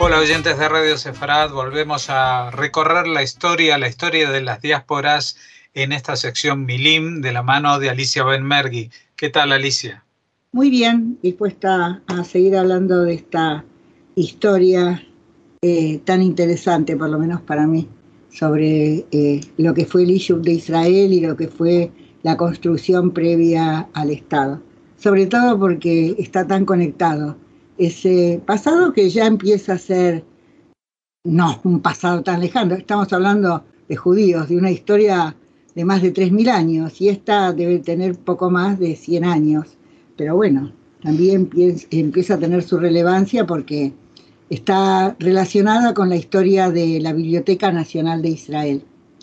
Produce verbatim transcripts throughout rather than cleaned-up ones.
Hola oyentes de Radio Sefarad, volvemos a recorrer la historia, la historia de las diásporas en esta sección Milim de la mano de Alicia Benmergui. ¿Qué tal, Alicia? Muy bien, dispuesta a seguir hablando de esta historia eh, tan interesante, por lo menos para mí, sobre eh, lo que fue el Iyshub de Israel y lo que fue la construcción previa al Estado. Sobre todo porque está tan conectado ese pasado que ya empieza a ser, no un pasado tan lejano, estamos hablando de judíos, de una historia de más de tres mil años, y esta debe tener poco más de cien años, pero bueno, también empieza a tener su relevancia porque está relacionada con la historia de la Biblioteca Nacional de Israel.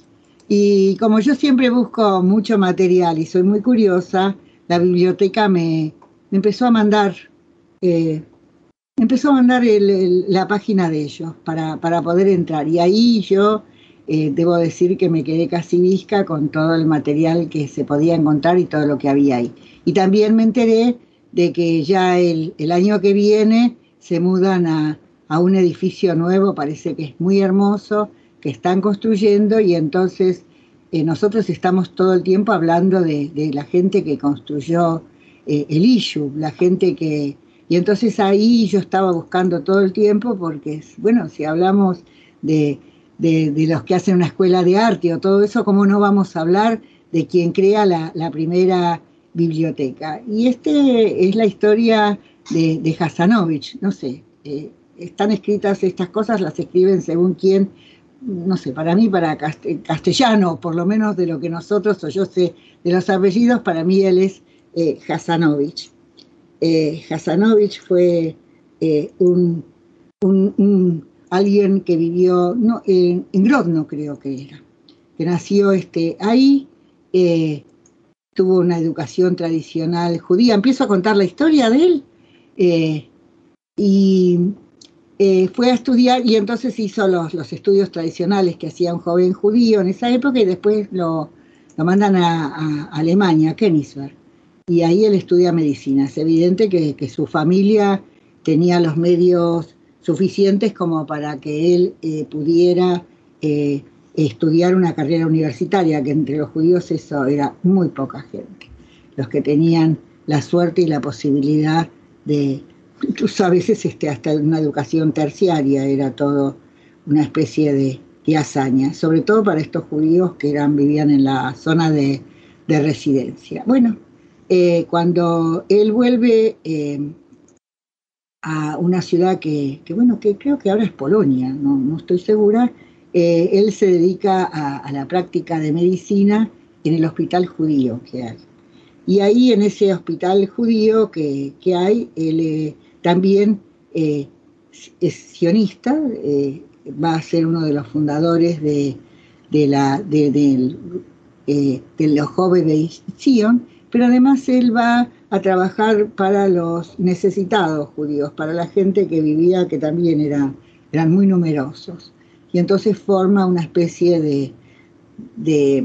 Y como yo siempre busco mucho material y soy muy curiosa, la biblioteca me, me empezó a mandar... Eh, empezó a mandar el, el, la página de ellos para, para poder entrar. Y ahí yo eh, debo decir que me quedé casi visca con todo el material que se podía encontrar y todo lo que había ahí. Y también me enteré de que ya el, el año que viene se mudan a, a un edificio nuevo, parece que es muy hermoso, que están construyendo, y entonces eh, nosotros estamos todo el tiempo hablando de, de la gente que construyó eh, el Iyshub, la gente que... Y entonces ahí yo estaba buscando todo el tiempo porque, bueno, si hablamos de, de, de los que hacen una escuela de arte o todo eso, ¿cómo no vamos a hablar de quien crea la, la primera biblioteca? Y este es la historia de, de Hasanovich, no sé, eh, están escritas estas cosas, las escriben según quién, no sé, para mí, para castellano, por lo menos de lo que nosotros, o yo sé de los apellidos, para mí él es eh, Hasanovich. Eh, Hasanovich fue eh, un, un, un, alguien que vivió no, en, en Grodno, creo que era, que nació este, ahí, eh, tuvo una educación tradicional judía. Empiezo a contar la historia de él, eh, y eh, fue a estudiar, y entonces hizo los, los estudios tradicionales que hacía un joven judío en esa época, y después lo, lo mandan a, a Alemania, a Königsberg. Y ahí él estudia medicina. Es evidente que, que su familia tenía los medios suficientes como para que él eh, pudiera eh, estudiar una carrera universitaria, que entre los judíos eso era muy poca gente. Los que tenían la suerte y la posibilidad de, incluso a veces este, hasta una educación terciaria, era todo una especie de, de hazaña, sobre todo para estos judíos que eran, vivían en la zona de, de residencia. Bueno, Eh, cuando él vuelve eh, a una ciudad que, que, bueno, que creo que ahora es Polonia, no, no estoy segura, eh, él se dedica a, a la práctica de medicina en el hospital judío que hay. Y ahí en ese hospital judío que, que hay, él eh, también eh, es sionista, eh, va a ser uno de los fundadores de, de, la, de, de, eh, de los jóvenes de Sion, pero además él va a trabajar para los necesitados judíos, para la gente que vivía, que también era, eran muy numerosos. Y entonces forma una especie de, de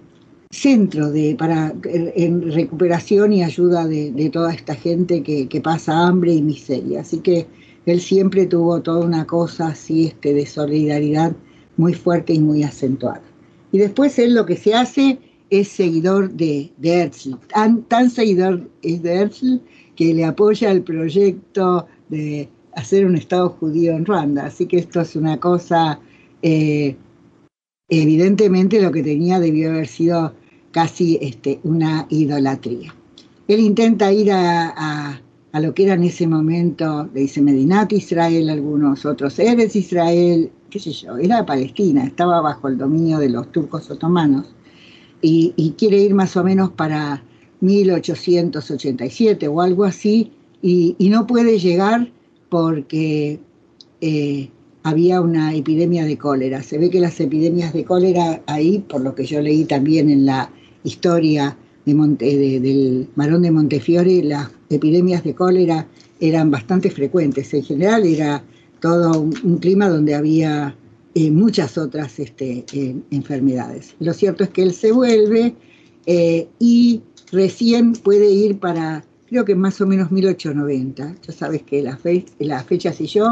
centro de, para, en recuperación y ayuda de, de toda esta gente que, que pasa hambre y miseria. Así que él siempre tuvo toda una cosa así este, de solidaridad muy fuerte y muy acentuada. Y después él lo que se hace es seguidor de, de Herzl, tan, tan seguidor es de Herzl que le apoya el proyecto de hacer un Estado judío en Ruanda. Así que esto es una cosa, eh, evidentemente lo que tenía debió haber sido casi este, una idolatría. Él intenta ir a, a, a lo que era en ese momento, le dice Medinat Israel, algunos otros, Eretz Israel, qué sé yo, era Palestina, estaba bajo el dominio de los turcos otomanos. Y, y quiere ir más o menos para mil ochocientos ochenta y siete o algo así, y, y no puede llegar porque eh, había una epidemia de cólera. Se ve que las epidemias de cólera ahí, por lo que yo leí también en la historia de Monte, de, del Barón de Montefiore, las epidemias de cólera eran bastante frecuentes. En general era todo un, un clima donde había Eh, muchas otras este, eh, enfermedades. Lo cierto es que él se vuelve eh, y recién puede ir para, creo que más o menos mil ochocientos noventa. Ya sabes que las fe las fechas y yo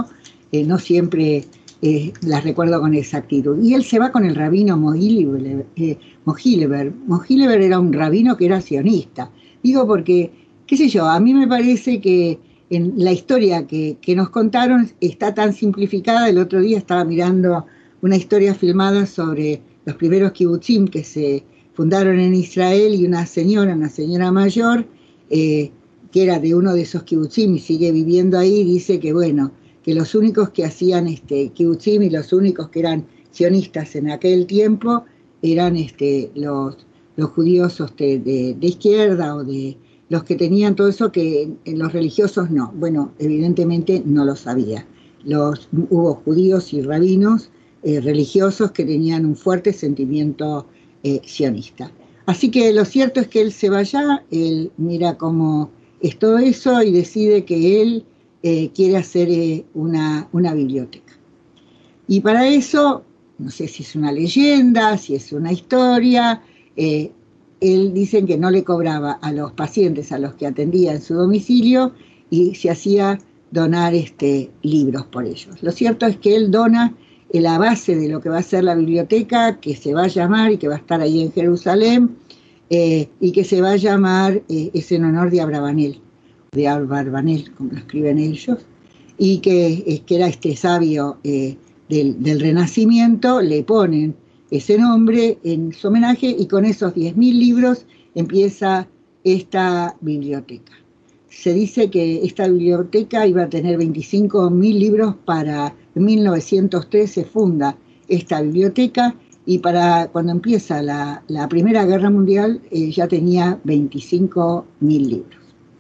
eh, no siempre eh, las recuerdo con exactitud. Y él se va con el rabino Mohilever. Eh, Mohilever. Mohilever era un rabino que era sionista. Digo porque, qué sé yo, a mí me parece que en la historia que, que nos contaron está tan simplificada. El otro día estaba mirando una historia filmada sobre los primeros kibutzim que se fundaron en Israel, y una señora, una señora mayor, eh, que era de uno de esos kibutzim y sigue viviendo ahí, dice que bueno, que los únicos que hacían este kibutzim y los únicos que eran sionistas en aquel tiempo eran este, los, los judíos este, de, de izquierda, o de los que tenían todo eso, que en los religiosos no. Bueno, evidentemente no lo sabía. Los, hubo judíos y rabinos eh, religiosos que tenían un fuerte sentimiento eh, sionista. Así que lo cierto es que él se va allá, él mira cómo es todo eso y decide que él eh, quiere hacer eh, una, una biblioteca. Y para eso, no sé si es una leyenda, si es una historia, eh, él dicen que no le cobraba a los pacientes a los que atendía en su domicilio y se hacía donar este, libros por ellos. Lo cierto es que él dona la base de lo que va a ser la biblioteca, que se va a llamar y que va a estar ahí en Jerusalén, eh, y que se va a llamar, eh, es en honor de Abravanel, de Abravanel, como lo escriben ellos, y que, eh, que era este sabio eh, del, del Renacimiento. Le ponen ese nombre en su homenaje, y con esos diez mil libros empieza esta biblioteca. Se dice que esta biblioteca iba a tener veinticinco mil libros. Para mil novecientos tres se funda esta biblioteca, y para cuando empieza la, la Primera Guerra Mundial eh, ya tenía veinticinco mil libros.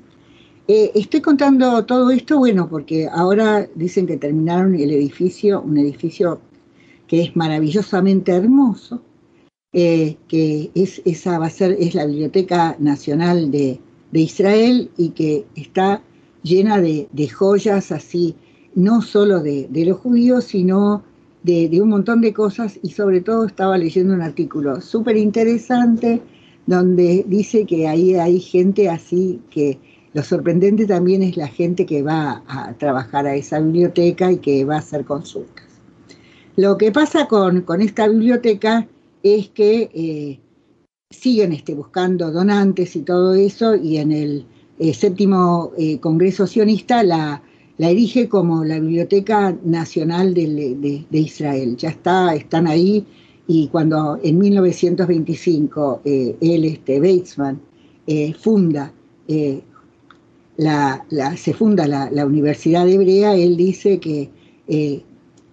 Eh, estoy contando todo esto, bueno, porque ahora dicen que terminaron el edificio, un edificio que es maravillosamente hermoso, eh, que es, esa va a ser, es la Biblioteca Nacional de, de Israel, y que está llena de, de joyas así, no solo de, de los judíos, sino de, de un montón de cosas. Y sobre todo estaba leyendo un artículo súper interesante donde dice que ahí hay gente así, que lo sorprendente también es la gente que va a trabajar a esa biblioteca y que va a hacer consultas. Lo que pasa con, con esta biblioteca es que eh, siguen este, buscando donantes y todo eso, y en el eh, séptimo eh, Congreso Sionista la, la erige como la Biblioteca Nacional de, de, de Israel. Ya está, están ahí, y cuando en mil novecientos veinticinco eh, él, este, Weizmann, eh, funda, eh, la, la, se funda la, la Universidad Hebrea, él dice que eh,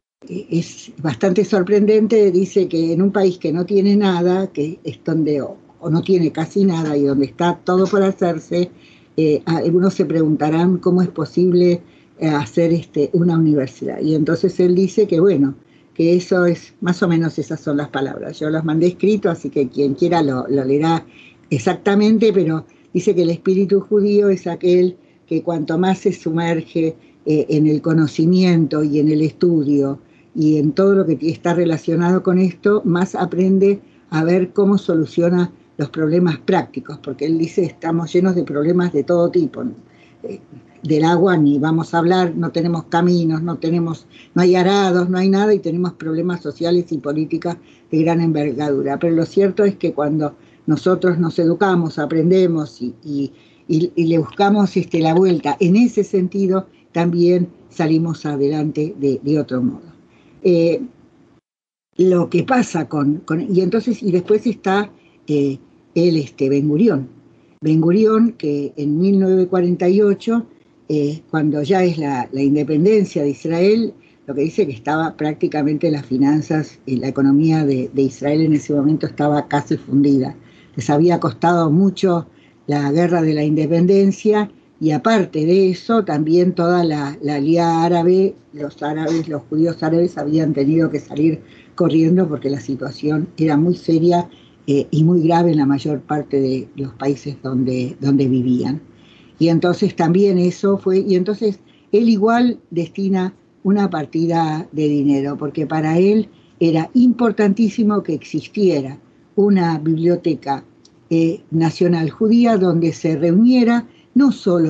es bastante sorprendente, dice que en un país que no tiene nada, que es donde, o, o no tiene casi nada, y donde está todo por hacerse, eh, algunos se preguntarán cómo es posible eh, hacer este, una universidad. Y entonces él dice que bueno, que eso es, más o menos esas son las palabras. Yo los mandé escrito, así que quien quiera lo, lo leerá exactamente, pero dice que el espíritu judío es aquel que cuanto más se sumerge eh, en el conocimiento y en el estudio y en todo lo que está relacionado con esto, más aprende a ver cómo soluciona los problemas prácticos, porque él dice, estamos llenos de problemas de todo tipo. Eh, del agua ni vamos a hablar, no tenemos caminos, no tenemos, no hay arados, no hay nada, y tenemos problemas sociales y políticas de gran envergadura. Pero lo cierto es que cuando nosotros nos educamos, aprendemos y, y, y, y le buscamos este, la vuelta en ese sentido, también salimos adelante de, de otro modo. Eh, lo que pasa con, con y entonces y después está eh, el este Ben Gurión Ben Gurión, que en mil novecientos cuarenta y ocho eh, cuando ya es la, la independencia de Israel, lo que dice que estaba prácticamente las finanzas y la economía de, de Israel en ese momento estaba casi fundida. Les había costado mucho la guerra de la independencia, y aparte de eso, también toda la, la Liga Árabe, los árabes, los judíos árabes habían tenido que salir corriendo porque la situación era muy seria eh, y muy grave en la mayor parte de los países donde, donde vivían. Y entonces también eso fue, y entonces él igual destina una partida de dinero, porque para él era importantísimo que existiera una biblioteca eh, nacional judía donde se reuniera no solo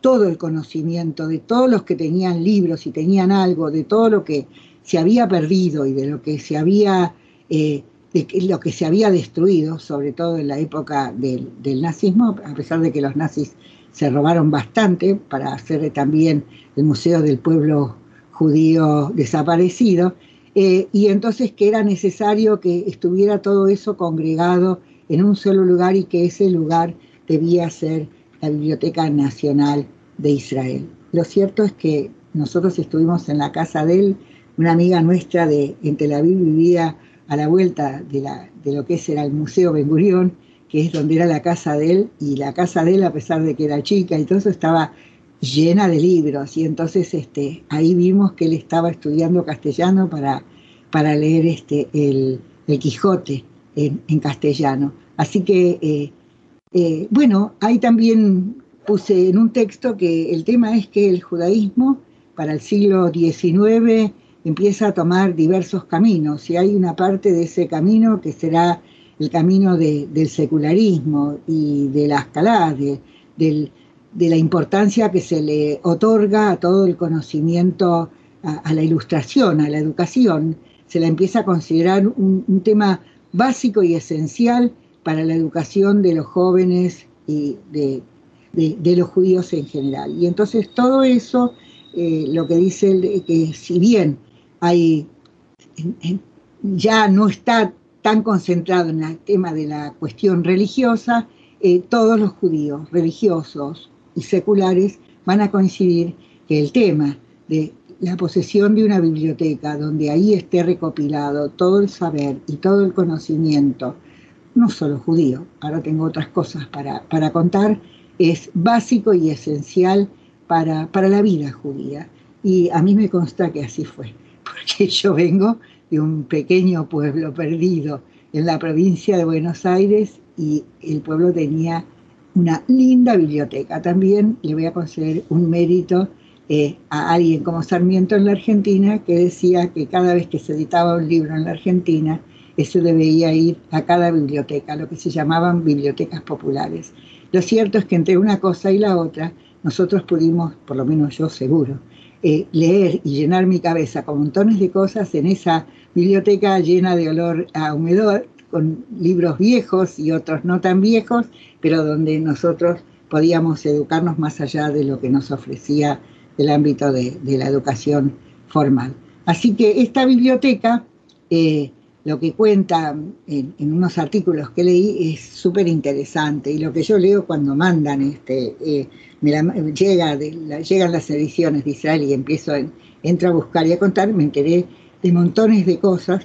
todo el conocimiento, de todos los que tenían libros y tenían algo, de todo lo que se había perdido y de lo que se había, eh, de lo que se había destruido, sobre todo en la época del, del nazismo, a pesar de que los nazis se robaron bastante para hacer también el Museo del Pueblo Judío Desaparecido, eh, y entonces que era necesario que estuviera todo eso congregado en un solo lugar y que ese lugar debía ser la Biblioteca Nacional de Israel. Lo cierto es que nosotros estuvimos en la casa de él, una amiga nuestra de, en Tel Aviv vivía a la vuelta de, la, de lo que era el Museo Ben Gurión, que es donde era la casa de él, y la casa de él, a pesar de que era chica y todo eso, estaba llena de libros, y entonces este, ahí vimos que él estaba estudiando castellano para, para leer este, el, el Quijote en, en castellano. Así que, eh, eh, bueno, ahí también puse en un texto que el tema es que el judaísmo para el siglo diecinueve empieza a tomar diversos caminos, y hay una parte de ese camino que será el camino de, del secularismo y de la escalada, de, del, de la importancia que se le otorga a todo el conocimiento, a, a la ilustración, a la educación. Se la empieza a considerar un, un tema básico y esencial para la educación de los jóvenes y de, de, de los judíos en general. Y entonces todo eso, eh, lo que dice el, que si bien hay, en, en, ya no está tan concentrado en el tema de la cuestión religiosa, eh, todos los judíos religiosos y seculares van a coincidir que el tema de la posesión de una biblioteca donde ahí esté recopilado todo el saber y todo el conocimiento, no solo judío, ahora tengo otras cosas para, para contar, es básico y esencial para, para la vida judía. Y a mí me consta que así fue, porque yo vengo de un pequeño pueblo perdido en la provincia de Buenos Aires y el pueblo tenía una linda biblioteca. También le voy a conceder un mérito eh, a alguien como Sarmiento en la Argentina, que decía que cada vez que se editaba un libro en la Argentina, eso debía ir a cada biblioteca, lo que se llamaban bibliotecas populares. Lo cierto es que entre una cosa y la otra, nosotros pudimos, por lo menos yo seguro, eh, leer y llenar mi cabeza con montones de cosas en esa biblioteca llena de olor a humedor, con libros viejos y otros no tan viejos, pero donde nosotros podíamos educarnos más allá de lo que nos ofrecía el ámbito de, de la educación formal. Así que esta biblioteca, eh, lo que cuenta en, en unos artículos que leí es súper interesante, y lo que yo leo cuando mandan, este, eh, me la, llega de la, llegan las ediciones de Israel y empiezo, en, entro a buscar y a contar, me enteré de montones de cosas,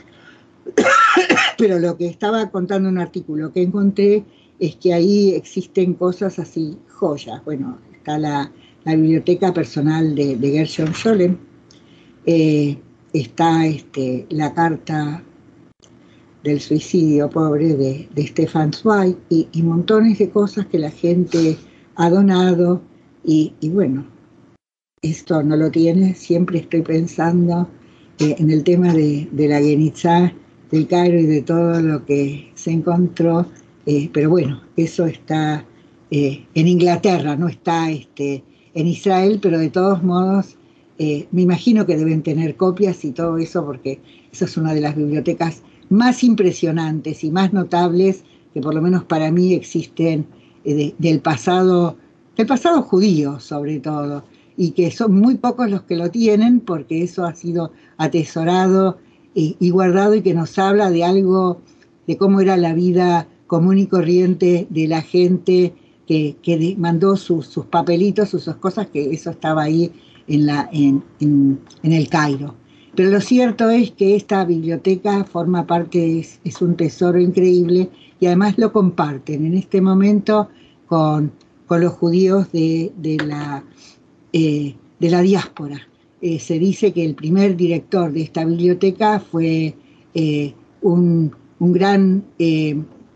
pero lo que estaba contando en un artículo que encontré es que ahí existen cosas así, joyas. Bueno, está la, la biblioteca personal de, de Gershom Scholem, eh, está este, la carta del suicidio pobre de, de Stefan Zweig y, y montones de cosas que la gente ha donado y, y bueno, esto no lo tiene, siempre estoy pensando eh, en el tema de, de la Genitzá del Cairo y de todo lo que se encontró, eh, pero bueno, eso está eh, en Inglaterra, no está este, en Israel, pero de todos modos eh, me imagino que deben tener copias y todo eso, porque eso es una de las bibliotecas más impresionantes y más notables que por lo menos para mí existen eh, de, del pasado, del pasado judío sobre todo, y que son muy pocos los que lo tienen, porque eso ha sido atesorado y, y guardado, y que nos habla de algo, de cómo era la vida común y corriente de la gente que, que mandó sus, sus papelitos, sus, sus cosas, que eso estaba ahí en, la, en, en, en el Cairo. Pero lo cierto es que esta biblioteca forma parte, es, es un tesoro increíble, y además lo comparten en este momento con, con los judíos de, de, la, eh, de la diáspora. Eh, se dice que el primer director de esta biblioteca fue eh, un, un gran, eh,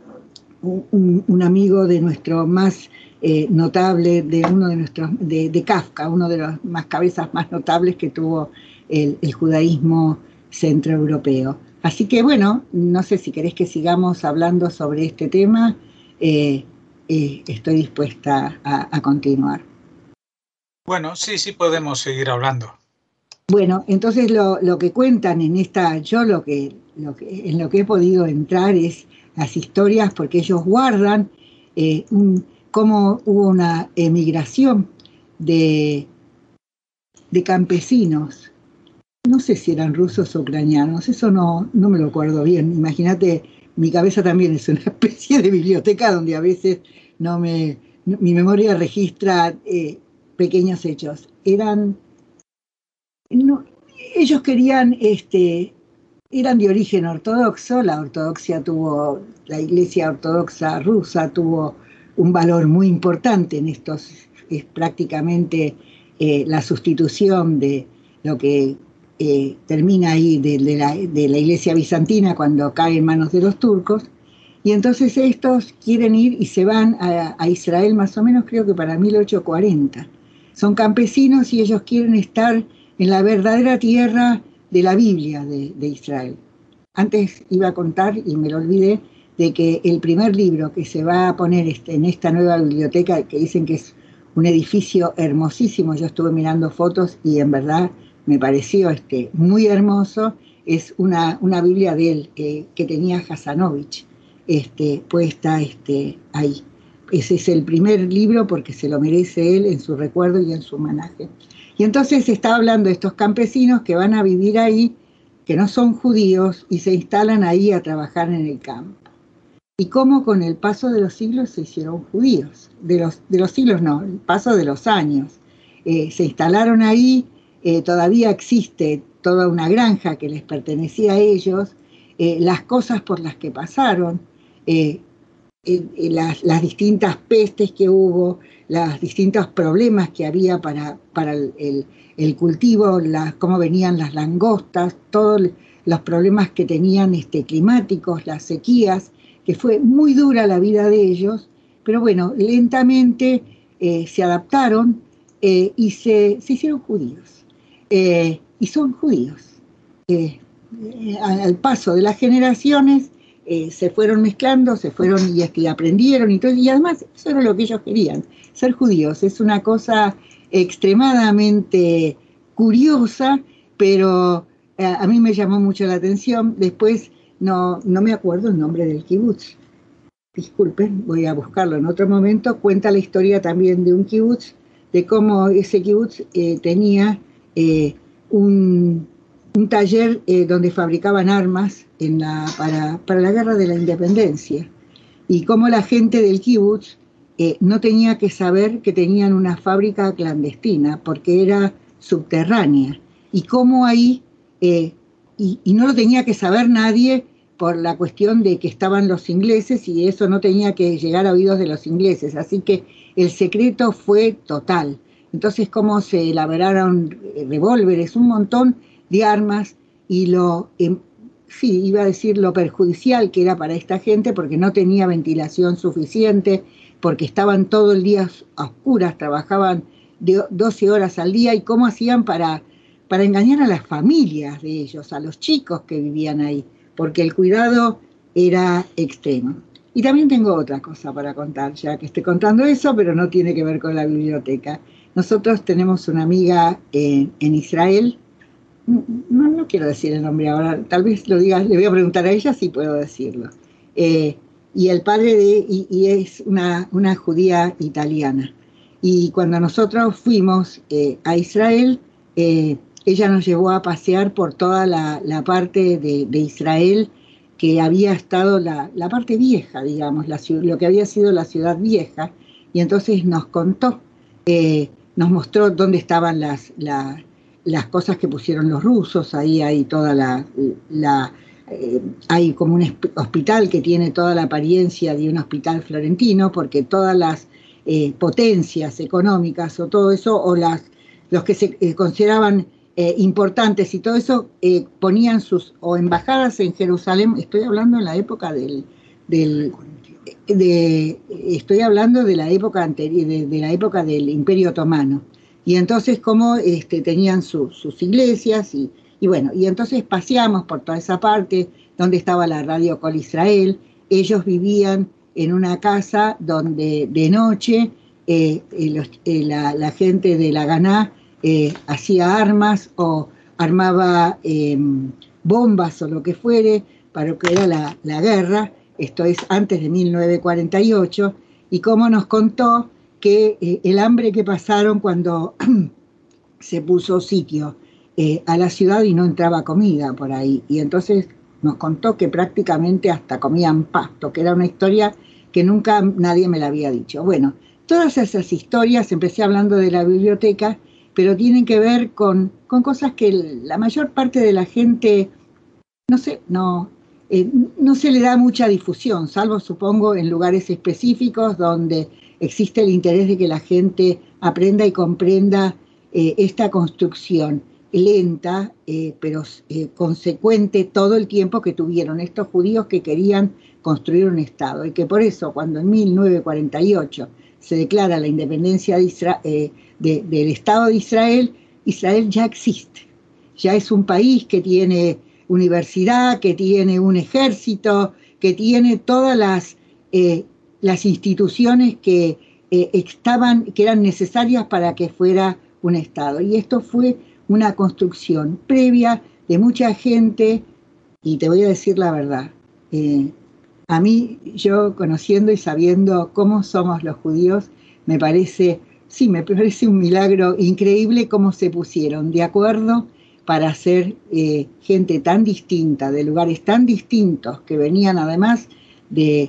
un, un amigo de nuestro más eh, notable, de uno de nuestros, de, de Kafka, uno de los más cabezas más notables que tuvo El, el judaísmo centroeuropeo. Así que bueno, no sé si querés que sigamos hablando sobre este tema, eh, eh, estoy dispuesta a, a continuar. Bueno, sí, sí podemos seguir hablando. Bueno, entonces lo, lo que cuentan en esta, yo lo que, lo que, en lo que he podido entrar es las historias, porque ellos guardan eh, un, cómo hubo una emigración de, de campesinos. No sé si eran rusos o ucranianos, eso no, no me lo acuerdo bien. Imagínate, mi cabeza también es una especie de biblioteca donde a veces no me, no, mi memoria registra eh, pequeños hechos. Eran, no, ellos querían, este, eran de origen ortodoxo, la ortodoxia tuvo, la iglesia ortodoxa rusa tuvo un valor muy importante en estos, es prácticamente eh, la sustitución de lo que eh, termina ahí de, de, la, de la iglesia bizantina cuando cae en manos de los turcos, y entonces estos quieren ir y se van a, a Israel más o menos creo que para mil ochocientos cuarenta. Son campesinos y ellos quieren estar en la verdadera tierra de la Biblia de, de Israel. Antes iba a contar, y me lo olvidé, de que el primer libro que se va a poner este, en esta nueva biblioteca, que dicen que es un edificio hermosísimo, yo estuve mirando fotos y en verdad me pareció este, muy hermoso, es una, una Biblia de él eh, que tenía Hasanovich este, puesta este, ahí. Ese es el primer libro porque se lo merece él en su recuerdo y en su homenaje. Y entonces se está hablando de estos campesinos que van a vivir ahí, que no son judíos, y se instalan ahí a trabajar en el campo. Y cómo con el paso de los siglos se hicieron judíos. De los, de los siglos no, el paso de los años. Eh, se instalaron ahí, eh, todavía existe toda una granja que les pertenecía a ellos, eh, las cosas por las que pasaron, eh, eh, las, las distintas pestes que hubo, los distintos problemas que había para, para el, el, el cultivo, las, cómo venían las langostas, todos los problemas que tenían este, climáticos, las sequías, que fue muy dura la vida de ellos, pero bueno, lentamente eh, se adaptaron eh, y se, se hicieron judíos. Eh, y son judíos. Eh, eh, al paso de las generaciones eh, se fueron mezclando, se fueron y, y aprendieron y todo, y además eso era lo que ellos querían, ser judíos. Es una cosa extremadamente curiosa, pero eh, a mí me llamó mucho la atención. Después no, no me acuerdo el nombre del kibutz. Disculpen, voy a buscarlo en otro momento. Cuenta la historia también de un kibutz, de cómo ese kibutz eh, tenía eh, un, un taller eh, donde fabricaban armas en la, para, para la guerra de la independencia, y cómo la gente del kibutz eh, no tenía que saber que tenían una fábrica clandestina porque era subterránea, y cómo ahí, eh, y, y no lo tenía que saber nadie por la cuestión de que estaban los ingleses, y eso no tenía que llegar a oídos de los ingleses, así que el secreto fue total. Entonces, cómo se elaboraron revólveres, un montón de armas, y lo, eh, sí, iba a decir lo perjudicial que era para esta gente, porque no tenía ventilación suficiente, porque estaban todo el día a oscuras, trabajaban de doce horas al día, y cómo hacían para, para engañar a las familias de ellos, a los chicos que vivían ahí, porque el cuidado era extremo. Y también tengo otra cosa para contar, ya que estoy contando eso, pero no tiene que ver con la biblioteca. Nosotros tenemos una amiga en, en Israel, no, no quiero decir el nombre ahora, tal vez lo diga, le voy a preguntar a ella si puedo decirlo. Eh, y el padre de, y, y es una, una judía italiana. Y cuando nosotros fuimos eh, a Israel, eh, ella nos llevó a pasear por toda la, la parte de, de Israel que había estado, la, la parte vieja, digamos, la, lo que había sido la ciudad vieja, y entonces nos contó, eh, nos mostró dónde estaban las, la, las cosas que pusieron los rusos, ahí hay toda la... la eh, hay como un hospital que tiene toda la apariencia de un hospital florentino, porque todas las eh, potencias económicas o todo eso, o las, los que se eh, consideraban Eh, importantes y todo eso, eh, ponían sus o embajadas en Jerusalén. Estoy hablando en la época del, del de, estoy hablando de la época anterior, de, de la época del Imperio Otomano, y entonces como este, tenían su, sus iglesias y, y bueno, y entonces paseamos por toda esa parte donde estaba la radio Col Israel. Ellos vivían en una casa donde de noche eh, eh, los, eh, la, la gente de la Ganá eh, hacía armas o armaba eh, bombas o lo que fuere para lo que era la, la guerra. Esto es antes de mil novecientos cuarenta y ocho, y cómo nos contó que eh, el hambre que pasaron cuando se puso sitio eh, a la ciudad y no entraba comida por ahí. Y entonces nos contó que prácticamente hasta comían pasto, que era una historia que nunca nadie me la había dicho. Bueno, todas esas historias, empecé hablando de la biblioteca, pero tienen que ver con, con cosas que la mayor parte de la gente, no sé, no... Eh, no se le da mucha difusión, salvo supongo en lugares específicos donde existe el interés de que la gente aprenda y comprenda eh, esta construcción lenta, eh, pero eh, consecuente todo el tiempo que tuvieron estos judíos que querían construir un Estado, y que por eso cuando en mil novecientos cuarenta y ocho se declara la independencia de Isra- eh, de, del Estado de Israel, Israel ya existe, ya es un país que tiene universidad, que tiene un ejército, que tiene todas las, eh, las instituciones que, eh, estaban, que eran necesarias para que fuera un Estado. Y esto fue una construcción previa de mucha gente, y te voy a decir la verdad, eh, a mí, yo conociendo y sabiendo cómo somos los judíos, me parece, sí, me parece un milagro increíble cómo se pusieron de acuerdo para ser eh, gente tan distinta, de lugares tan distintos, que venían además de,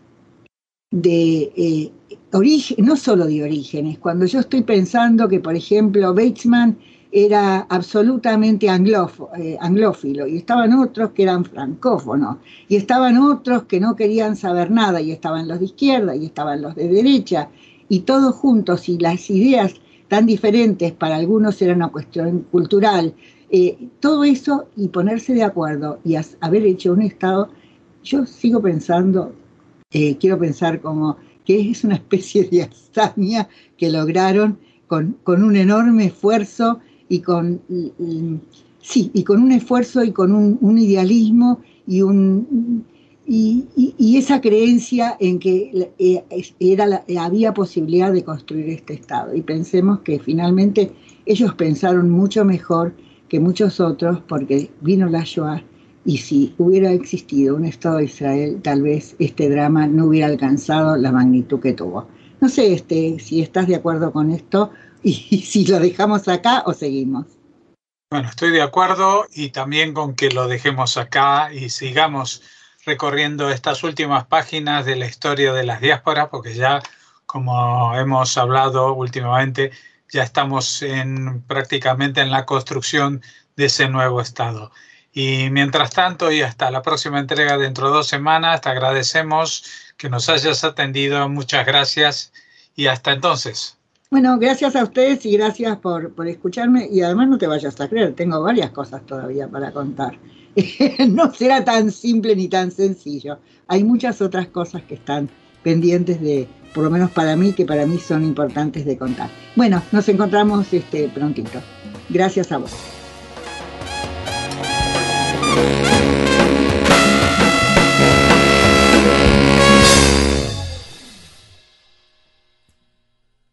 de eh, origen, no solo de orígenes. Cuando yo estoy pensando que, por ejemplo, Weizmann era absolutamente anglófo, eh, anglófilo, y estaban otros que eran francófonos, y estaban otros que no querían saber nada, y estaban los de izquierda, y estaban los de derecha, y todos juntos, y las ideas tan diferentes, para algunos era una cuestión cultural, Eh, todo eso, y ponerse de acuerdo y as, haber hecho un Estado, yo sigo pensando, eh, quiero pensar como que es una especie de hazaña que lograron con, con un enorme esfuerzo y con, y, y, sí, y con un esfuerzo y con un, un idealismo y, un, y, y, y esa creencia en que eh, era la, había posibilidad de construir este Estado. Y pensemos que finalmente ellos pensaron mucho mejor que muchos otros, porque vino la Shoah, y si hubiera existido un Estado de Israel, tal vez este drama no hubiera alcanzado la magnitud que tuvo. No sé este, si estás de acuerdo con esto, y, y si lo dejamos acá o seguimos. Bueno, estoy de acuerdo, y también con que lo dejemos acá y sigamos recorriendo estas últimas páginas de la historia de las diásporas, porque ya, como hemos hablado últimamente, ya estamos en, prácticamente en la construcción de ese nuevo Estado. Y mientras tanto, y hasta la próxima entrega dentro de dos semanas, te agradecemos que nos hayas atendido. Muchas gracias y hasta entonces. Bueno, gracias a ustedes y gracias por, por escucharme, y además no te vayas a creer, tengo varias cosas todavía para contar. No será tan simple ni tan sencillo. Hay muchas otras cosas que están pendientes de, por lo menos para mí, que para mí son importantes de contar. Bueno, nos encontramos este, prontito. Gracias a vos.